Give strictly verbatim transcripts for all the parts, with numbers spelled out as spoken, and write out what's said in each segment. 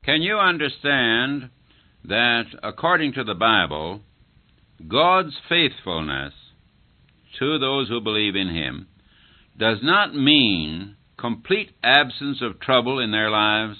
Can you understand that, according to the Bible, God's faithfulness to those who believe in Him does not mean complete absence of trouble in their lives?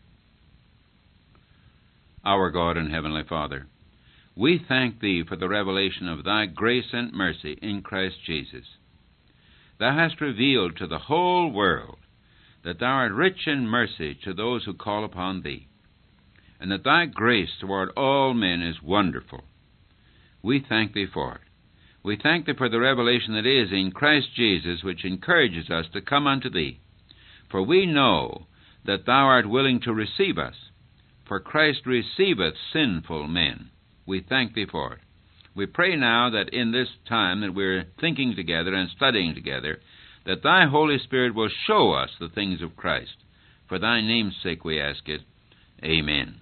Our God and Heavenly Father, we thank Thee for the revelation of Thy grace and mercy in Christ Jesus. Thou hast revealed to the whole world that Thou art rich in mercy to those who call upon Thee, and that Thy grace toward all men is wonderful. We thank Thee for it. We thank Thee for the revelation that is in Christ Jesus, which encourages us to come unto Thee. For we know that Thou art willing to receive us, for Christ receiveth sinful men. We thank Thee for it. We pray now that in this time that we're thinking together and studying together, that Thy Holy Spirit will show us the things of Christ. For Thy name's sake we ask it. Amen.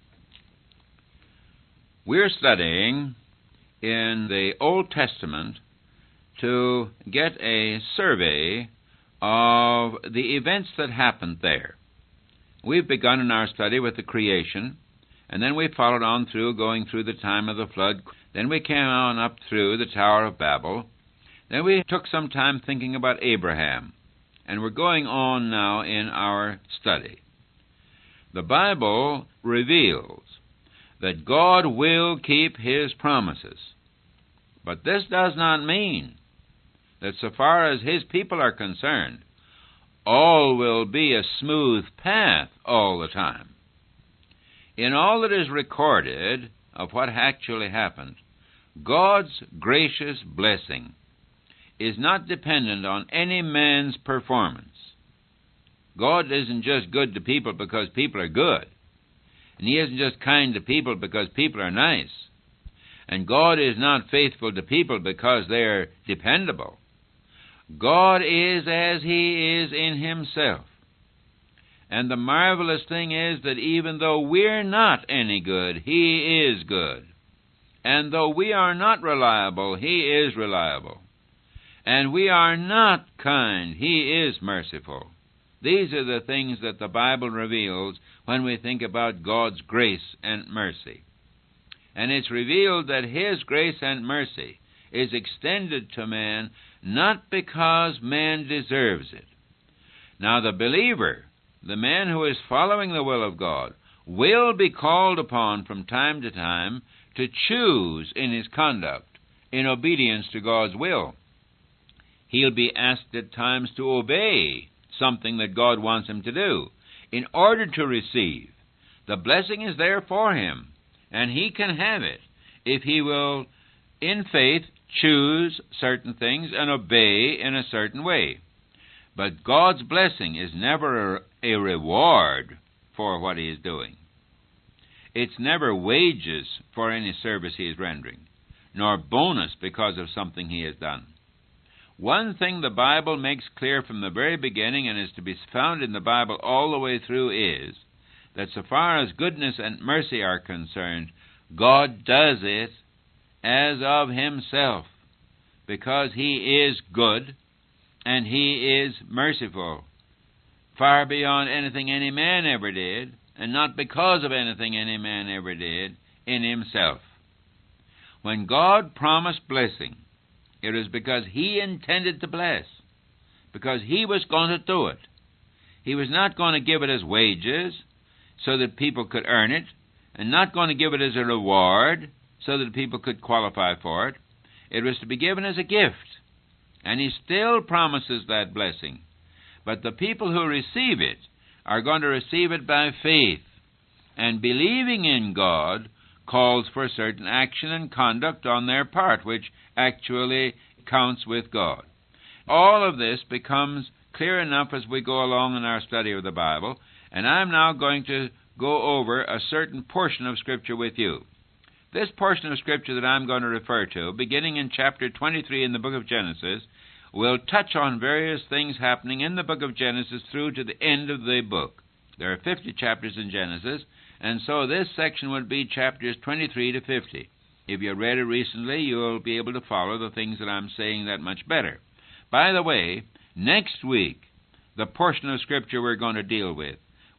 We're studying in the Old Testament to get a survey of the events that happened there. We've begun in our study with the creation, and then we followed on through, going through the time of the flood. Then we came on up through the Tower of Babel. Then we took some time thinking about Abraham, and we're going on now in our study. The Bible reveals that God will keep His promises, but this does not mean that so far as His people are concerned, all will be a smooth path all the time. In all that is recorded of what actually happened, God's gracious blessing is not dependent on any man's performance. God isn't just good to people because people are good, and He isn't just kind to people because people are nice, and God is not faithful to people because they're dependable. God is as He is in Himself. And the marvelous thing is that even though we're not any good, He is good. And though we are not reliable, He is reliable. And we are not kind, He is merciful. These are the things that the Bible reveals when we think about God's grace and mercy. And it's revealed that His grace and mercy is extended to man not because man deserves it. Now the believer, the man who is following the will of God, will be called upon from time to time to choose in his conduct in obedience to God's will. He'll be asked at times to obey something that God wants him to do in order to receive. The blessing is there for him, and he can have it if he will, in faith, choose certain things and obey in a certain way. But God's blessing is never a reward for what He is doing. It's never wages for any service He is rendering, nor bonus because of something He has done. One thing the Bible makes clear from the very beginning, and is to be found in the Bible all the way through, is that so far as goodness and mercy are concerned, God does it as of Himself, because He is good and He is merciful, far beyond anything any man ever did, and not because of anything any man ever did in Himself. When God promised blessing, it was because He intended to bless, because He was going to do it. He was not going to give it as wages so that people could earn it, and not going to give it as a reward so that people could qualify for it. It was to be given as a gift, and He still promises that blessing. But the people who receive it are going to receive it by faith, and believing in God calls for certain action and conduct on their part, which actually counts with God. All of this becomes clear enough as we go along in our study of the Bible, and I'm now going to go over a certain portion of Scripture with you. This portion of Scripture that I'm going to refer to, beginning in chapter twenty-three in the book of Genesis, will touch on various things happening in the book of Genesis through to the end of the book. There are fifty chapters in Genesis, and so this section would be chapters twenty-three to fifty. If you read it recently, you'll be able to follow the things that I'm saying that much better. By the way, next week, the portion of Scripture we're going to deal with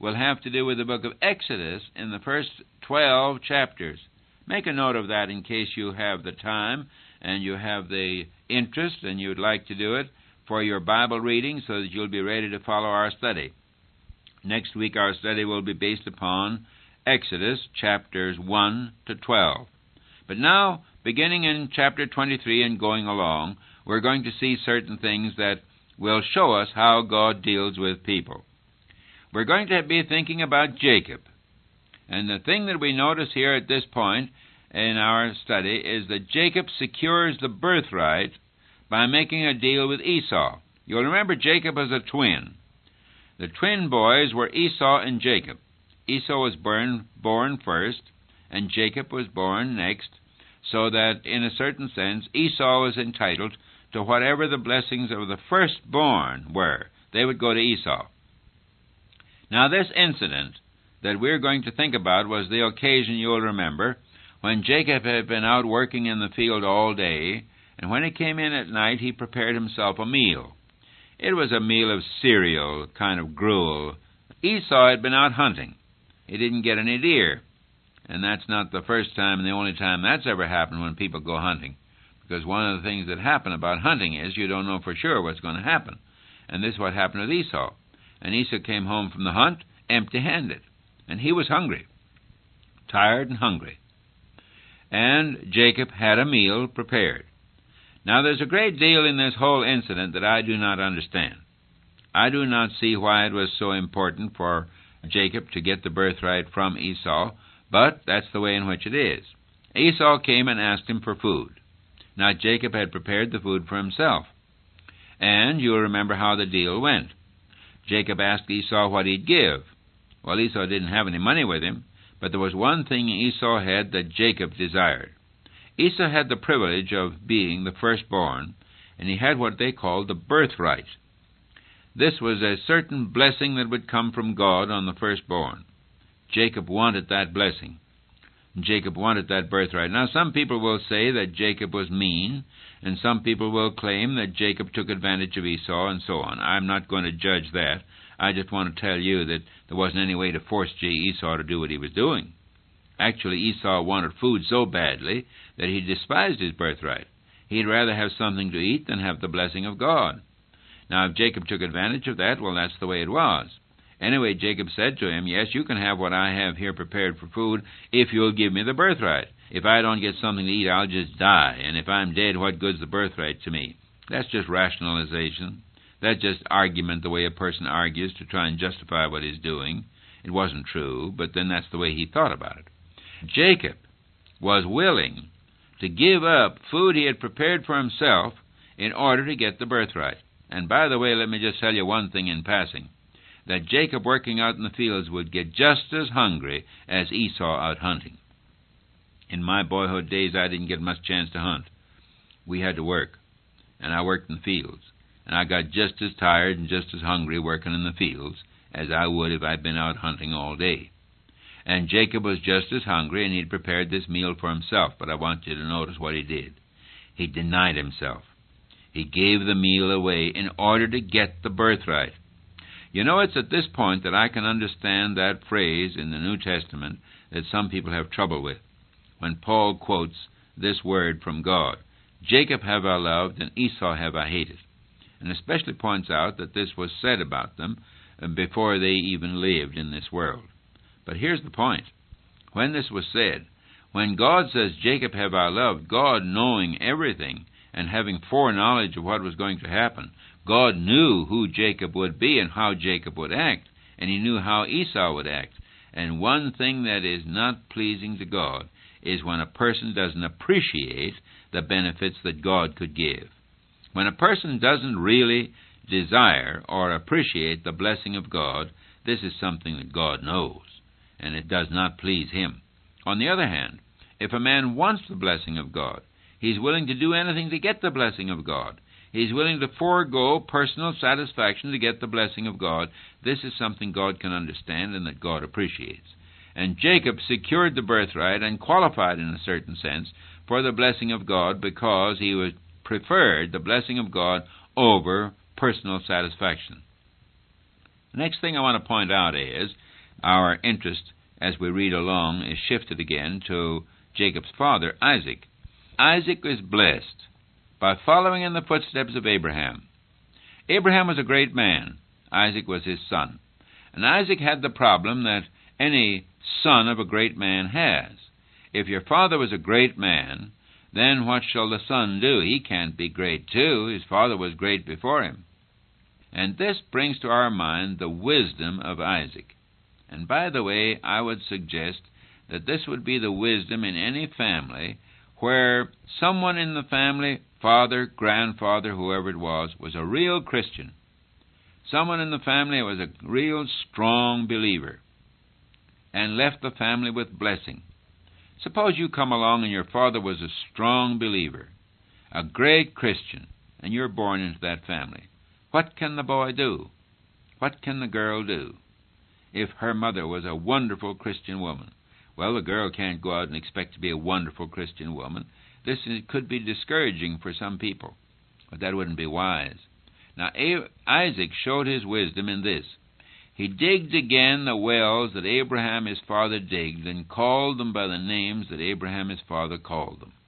will have to do with the book of Exodus in the first twelve chapters. Make a note of that in case you have the time and you have the interest and you would like to do it for your Bible reading so that you'll be ready to follow our study. Next week our study will be based upon Exodus chapters one to twelve. But now, beginning in chapter twenty-three and going along, we're going to see certain things that will show us how God deals with people. We're going to be thinking about Jacob. And the thing that we notice here at this point in our study is that Jacob secures the birthright by making a deal with Esau. You'll remember Jacob was a twin. The twin boys were Esau and Jacob. Esau was born, born first, and Jacob was born next, so that, in a certain sense, Esau was entitled to whatever the blessings of the firstborn were. They would go to Esau. Now, this incident that we're going to think about was the occasion, you'll remember, when Jacob had been out working in the field all day, and when he came in at night, he prepared himself a meal. It was a meal of cereal, kind of gruel. Esau had been out hunting. He didn't get any deer. And that's not the first time and the only time that's ever happened when people go hunting. Because one of the things that happen about hunting is you don't know for sure what's going to happen. And this is what happened with Esau. And Esau came home from the hunt empty-handed. And he was hungry. Tired and hungry. And Jacob had a meal prepared. Now, there's a great deal in this whole incident that I do not understand. I do not see why it was so important for Jacob to get the birthright from Esau, but that's the way in which it is. Esau came and asked him for food. Now, Jacob had prepared the food for himself. And you'll remember how the deal went. Jacob asked Esau what he'd give. Well, Esau didn't have any money with him, but there was one thing Esau had that Jacob desired. Esau had the privilege of being the firstborn, and he had what they called the birthright. This was a certain blessing that would come from God on the firstborn. Jacob wanted that blessing. Jacob wanted that birthright. Now, some people will say that Jacob was mean, and some people will claim that Jacob took advantage of Esau, and so on. I'm not going to judge that. I just want to tell you that there wasn't any way to force Esau to do what he was doing. Actually, Esau wanted food so badly that he despised his birthright. He'd rather have something to eat than have the blessing of God. Now, if Jacob took advantage of that, well, that's the way it was. Anyway, Jacob said to him, yes, you can have what I have here prepared for food if you'll give me the birthright. If I don't get something to eat, I'll just die. And if I'm dead, what good's the birthright to me? That's just rationalization. That's just argument, the way a person argues to try and justify what he's doing. It wasn't true, but then that's the way he thought about it. Jacob was willing to give up food he had prepared for himself in order to get the birthright. And by the way, let me just tell you one thing in passing, that Jacob working out in the fields would get just as hungry as Esau out hunting. In my boyhood days, I didn't get much chance to hunt. We had to work, and I worked in the fields. And I got just as tired and just as hungry working in the fields as I would if I'd been out hunting all day. And Jacob was just as hungry, and he'd prepared this meal for himself. But I want you to notice what he did. He denied himself. He gave the meal away in order to get the birthright. You know, it's at this point that I can understand that phrase in the New Testament that some people have trouble with, when Paul quotes this word from God, Jacob have I loved, and Esau have I hated. And especially points out that this was said about them before they even lived in this world. But here's the point. When this was said, when God says, Jacob have I loved, God knowing everything and having foreknowledge of what was going to happen, God knew who Jacob would be and how Jacob would act, and he knew how Esau would act. And one thing that is not pleasing to God is when a person doesn't appreciate the benefits that God could give. When a person doesn't really desire or appreciate the blessing of God, this is something that God knows, and it does not please him. On the other hand, if a man wants the blessing of God, he's willing to do anything to get the blessing of God. He's willing to forego personal satisfaction to get the blessing of God. This is something God can understand and that God appreciates. And Jacob secured the birthright and qualified in a certain sense for the blessing of God because he was preferred the blessing of God over personal satisfaction. The next thing I want to point out is our interest as we read along is shifted again to Jacob's father, Isaac. Isaac was blessed by following in the footsteps of Abraham. Abraham was a great man. Isaac was his son. And Isaac had the problem that any son of a great man has. If your father was a great man, then what shall the son do? He can't be great too. His father was great before him. And this brings to our mind the wisdom of Isaac. And by the way, I would suggest that this would be the wisdom in any family where someone in the family, father, grandfather, whoever it was, was a real Christian. Someone in the family was a real strong believer and left the family with blessing. Suppose you come along and your father was a strong believer, a great Christian, and you're born into that family. What can the boy do? What can the girl do? If her mother was a wonderful Christian woman, well, the girl can't go out and expect to be a wonderful Christian woman. This is, could be discouraging for some people, but that wouldn't be wise. Now, Isaac showed his wisdom in this. He digged again the wells that Abraham his father digged, and called them by the names that Abraham his father called them.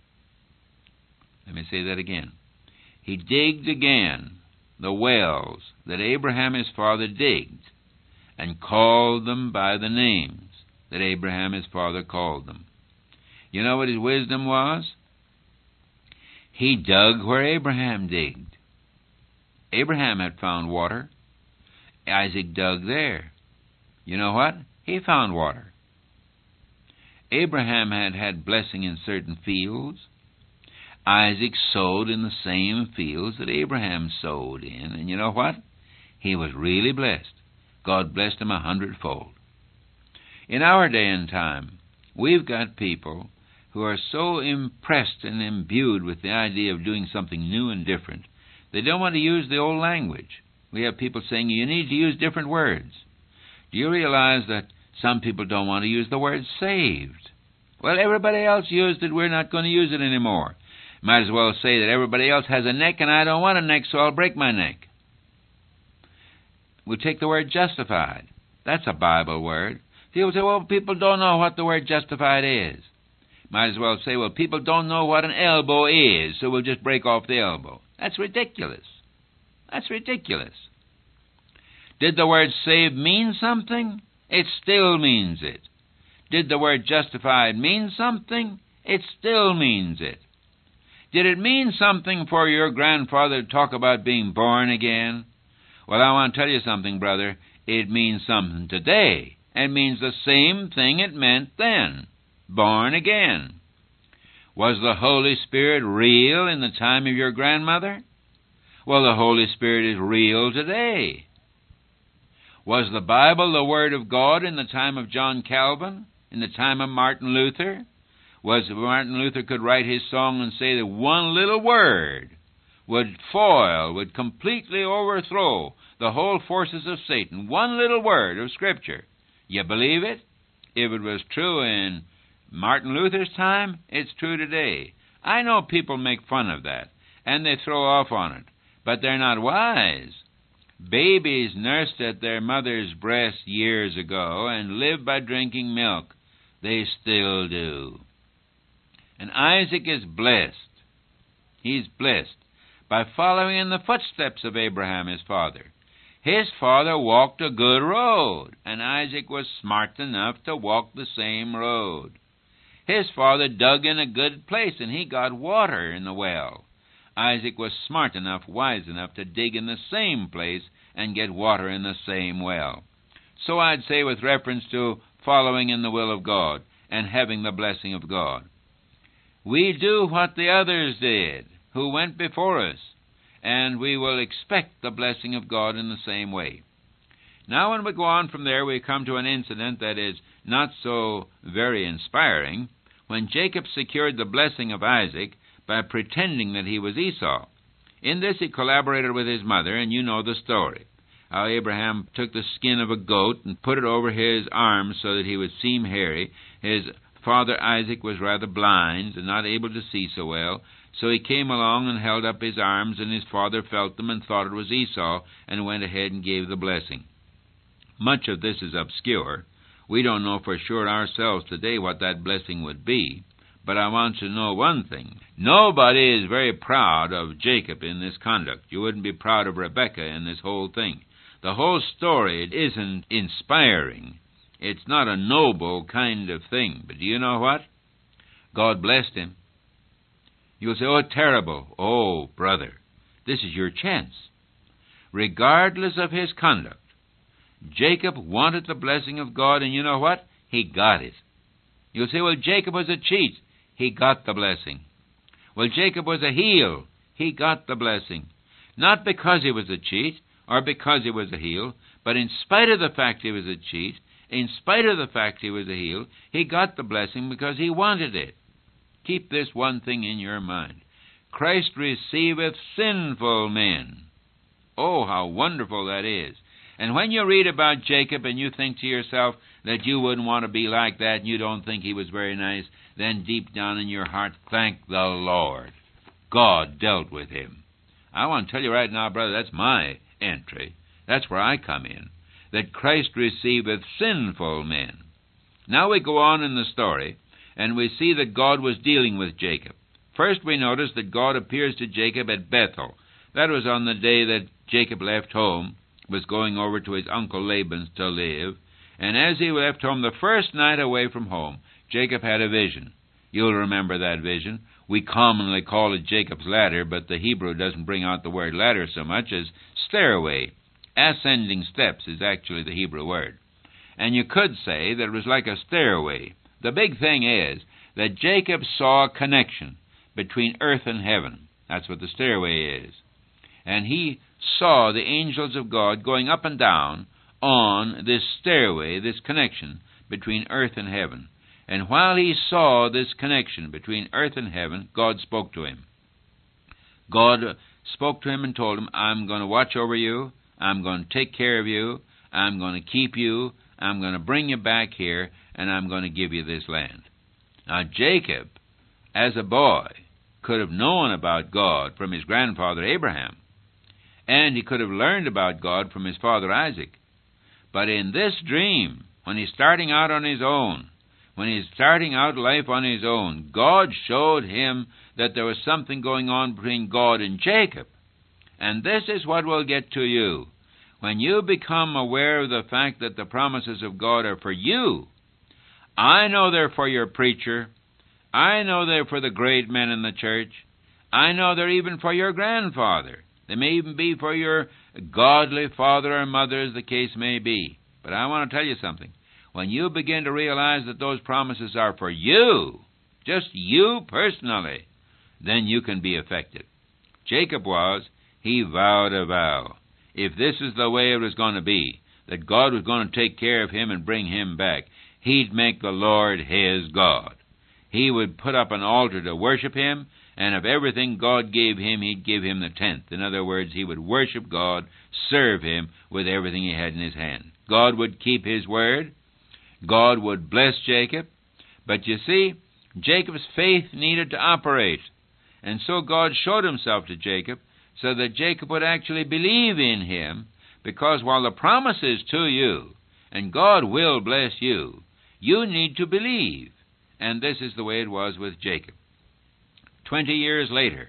Let me say that again. He digged again the wells that Abraham his father digged, and called them by the names that Abraham his father called them. You know what his wisdom was? He dug where Abraham digged. Abraham had found water. Isaac dug there. You know what? He found water. Abraham had had blessing in certain fields. Isaac sowed in the same fields that Abraham sowed in. And you know what? He was really blessed. God blessed him a hundredfold. In our day and time, we've got people who are so impressed and imbued with the idea of doing something new and different, they don't want to use the old language. We have people saying, you need to use different words. Do you realize that some people don't want to use the word saved? Well, everybody else used it. We're not going to use it anymore. Might as well say that everybody else has a neck and I don't want a neck, so I'll break my neck. We'll take the word justified. That's a Bible word. People say, well, people don't know what the word justified is. Might as well say, well, people don't know what an elbow is, so we'll just break off the elbow. That's ridiculous. That's ridiculous. Did the word saved mean something? It still means it. Did the word justified mean something? It still means it. Did it mean something for your grandfather to talk about being born again? Well, I want to tell you something, brother. It means something today. It means the same thing it meant then. Born again. Was the Holy Spirit real in the time of your grandmother? Well, the Holy Spirit is real today. Was the Bible the Word of God in the time of John Calvin? In the time of Martin Luther? Was Martin Luther could write his song and say that one little word would foil, would completely overthrow the whole forces of Satan. One little word of Scripture. You believe it? If it was true in Martin Luther's time, it's true today. I know people make fun of that, and they throw off on it, but they're not wise. Babies nursed at their mother's breast years ago and live by drinking milk. They still do. And Isaac is blessed. He's blessed by following in the footsteps of Abraham, his father. His father walked a good road, and Isaac was smart enough to walk the same road. His father dug in a good place, and he got water in the well. Isaac was smart enough, wise enough to dig in the same place and get water in the same well. So I'd say with reference to following in the will of God and having the blessing of God. We do what the others did, who went before us, and we will expect the blessing of God in the same way. Now when we go on from there, we come to an incident that is not so very inspiring, when Jacob secured the blessing of Isaac by pretending that he was Esau. In this he collaborated with his mother, and you know the story. How Abraham took the skin of a goat and put it over his arms so that he would seem hairy. His father Isaac was rather blind and not able to see so well, so he came along and held up his arms, and his father felt them and thought it was Esau, and went ahead and gave the blessing. Much of this is obscure, We don't know for sure ourselves today what that blessing would be. But I want you to know one thing. Nobody is very proud of Jacob in this conduct. You wouldn't be proud of Rebekah in this whole thing. The whole story isn't inspiring. It's not a noble kind of thing. But do you know what? God blessed him. You'll say, oh, terrible. Oh, brother, this is your chance. Regardless of his conduct, Jacob wanted the blessing of God, and you know what? He got it. You'll say, well, Jacob was a cheat. He got the blessing. Well, Jacob was a heel. He got the blessing. Not because he was a cheat or because he was a heel, but in spite of the fact he was a cheat, in spite of the fact he was a heel, he got the blessing because he wanted it. Keep this one thing in your mind. Christ receiveth sinful men. Oh, how wonderful that is. And when you read about Jacob and you think to yourself that you wouldn't want to be like that and you don't think he was very nice, then deep down in your heart, thank the Lord. God dealt with him. I want to tell you right now, brother, that's my entry. That's where I come in. That Christ receiveth sinful men. Now we go on in the story, and we see that God was dealing with Jacob. First we notice that God appears to Jacob at Bethel. That was on the day that Jacob left home, was going over to his uncle Laban's to live. And as he left home, the first night away from home, Jacob had a vision. You'll remember that vision. We commonly call it Jacob's ladder, but the Hebrew doesn't bring out the word ladder so much as stairway. Ascending steps is actually the Hebrew word. And you could say that it was like a stairway. The big thing is that Jacob saw a connection between earth and heaven. That's what the stairway is. And he saw the angels of God going up and down on this stairway, this connection between earth and heaven. And while he saw this connection between earth and heaven, God spoke to him. God spoke to him and told him, I'm going to watch over you. I'm going to take care of you. I'm going to keep you. I'm going to bring you back here, and I'm going to give you this land. Now, Jacob, as a boy, could have known about God from his grandfather Abraham, and he could have learned about God from his father Isaac. But in this dream, when he's starting out on his own, when he's starting out life on his own, God showed him that there was something going on between God and Jacob. And this is what will get to you. When you become aware of the fact that the promises of God are for you, I know they're for your preacher. I know they're for the great men in the church. I know they're even for your grandfather. They may even be for your godly father or mother, as the case may be. But I want to tell you something. When you begin to realize that those promises are for you, just you personally, then you can be affected. Jacob was, he vowed a vow. If this is the way it was going to be, that God was going to take care of him and bring him back, he'd make the Lord his God. He would put up an altar to worship him, and of everything God gave him, he'd give him the tenth. In other words, he would worship God, serve him with everything he had in his hand. God would keep his word. God would bless Jacob. But you see, Jacob's faith needed to operate. And so God showed himself to Jacob so that Jacob would actually believe in him, because while the promise is to you, and God will bless you, you need to believe. And this is the way it was with Jacob. Twenty years later,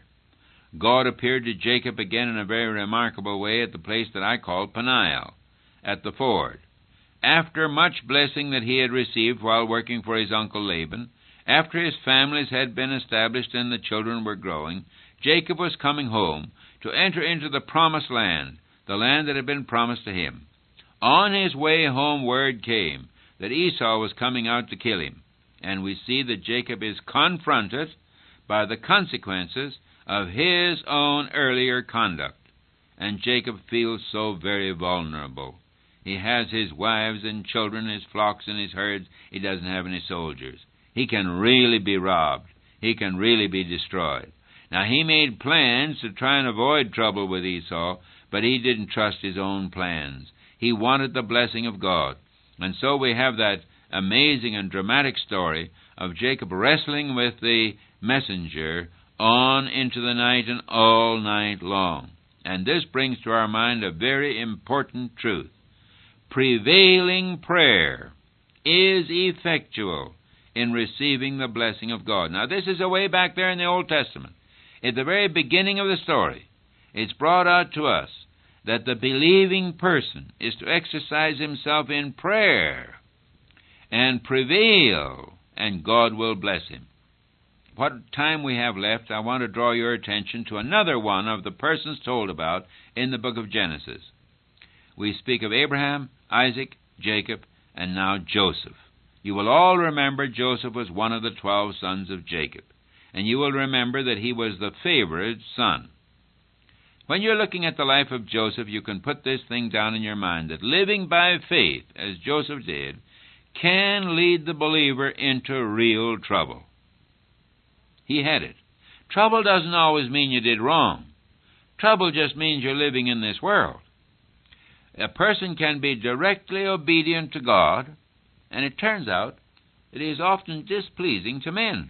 God appeared to Jacob again in a very remarkable way at the place that I call Peniel, at the ford. After much blessing that he had received while working for his uncle Laban, after his families had been established and the children were growing, Jacob was coming home to enter into the promised land, the land that had been promised to him. On his way home, word came that Esau was coming out to kill him, and we see that Jacob is confronted by the consequences of his own earlier conduct. And Jacob feels so very vulnerable. He has his wives and children, his flocks and his herds. He doesn't have any soldiers. He can really be robbed. He can really be destroyed. Now, he made plans to try and avoid trouble with Esau, but he didn't trust his own plans. He wanted the blessing of God. And so we have that amazing and dramatic story of Jacob wrestling with the messenger on into the night and all night long. And this brings to our mind a very important truth. Prevailing prayer is effectual in receiving the blessing of God. Now, this is way back there in the Old Testament. At the very beginning of the story, it's brought out to us that the believing person is to exercise himself in prayer and prevail, and God will bless him. What time we have left, I want to draw your attention to another one of the persons told about in the book of Genesis. We speak of Abraham, Isaac, Jacob, and now Joseph. You will all remember Joseph was one of the twelve sons of Jacob, and you will remember that he was the favorite son. When you're looking at the life of Joseph, you can put this thing down in your mind, that living by faith, as Joseph did, can lead the believer into real trouble. He had it. Trouble doesn't always mean you did wrong. Trouble just means you're living in this world. A person can be directly obedient to God, and it turns out that he is often displeasing to men.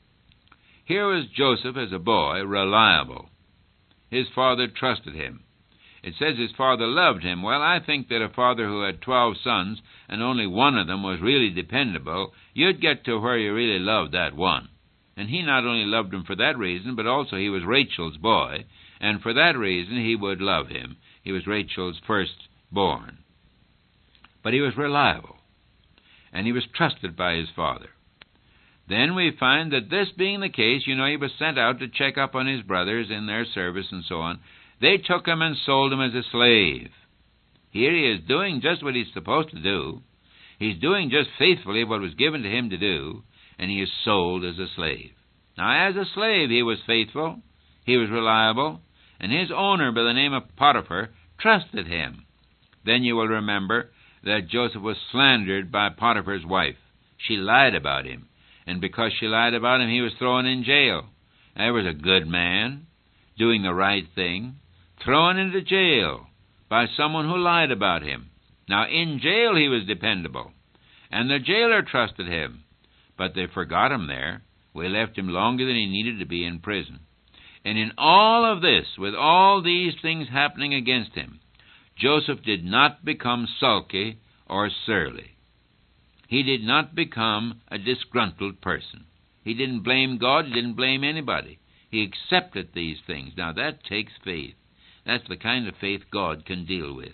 Here was Joseph as a boy, reliable. His father trusted him. It says his father loved him. Well, I think that a father who had twelve sons and only one of them was really dependable, you'd get to where you really loved that one. And he not only loved him for that reason, but also he was Rachel's boy, and for that reason he would love him. He was Rachel's firstborn. But he was reliable, and he was trusted by his father. Then we find that this being the case, you know, he was sent out to check up on his brothers in their service and so on. They took him and sold him as a slave. Here he is doing just what he's supposed to do. He's doing just faithfully what was given to him to do, and he is sold as a slave. Now, as a slave, he was faithful, he was reliable, and his owner, by the name of Potiphar, trusted him. Then you will remember that Joseph was slandered by Potiphar's wife. She lied about him, and because she lied about him, he was thrown in jail. There was a good man, doing the right thing, thrown into jail by someone who lied about him. Now, in jail, he was dependable, and the jailer trusted him. But they forgot him there. We left him longer than he needed to be in prison. And in all of this, with all these things happening against him, Joseph did not become sulky or surly. He did not become a disgruntled person. He didn't blame God. He didn't blame anybody. He accepted these things. Now, that takes faith. That's the kind of faith God can deal with.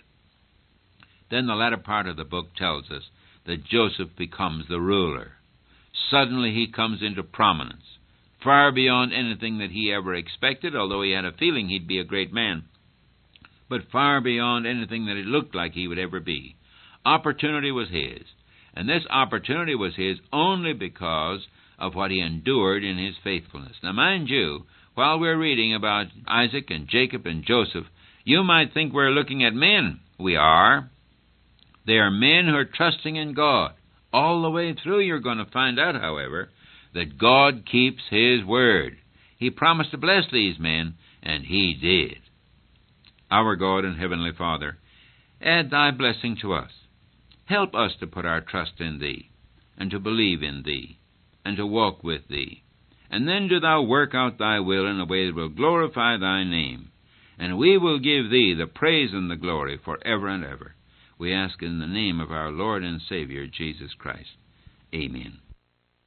Then the latter part of the book tells us that Joseph becomes the ruler. Suddenly he comes into prominence, far beyond anything that he ever expected, although he had a feeling he'd be a great man, but far beyond anything that it looked like he would ever be. Opportunity was his, and this opportunity was his only because of what he endured in his faithfulness. Now, mind you, while we're reading about Isaac and Jacob and Joseph, you might think we're looking at men. We are. They are men who are trusting in God. All the way through, you're going to find out, however, that God keeps His word. He promised to bless these men, and He did. Our God and Heavenly Father, add Thy blessing to us. Help us to put our trust in Thee, and to believe in Thee, and to walk with Thee. And then do Thou work out Thy will in a way that will glorify Thy name. And we will give Thee the praise and the glory forever and ever. We ask in the name of our Lord and Savior, Jesus Christ. Amen.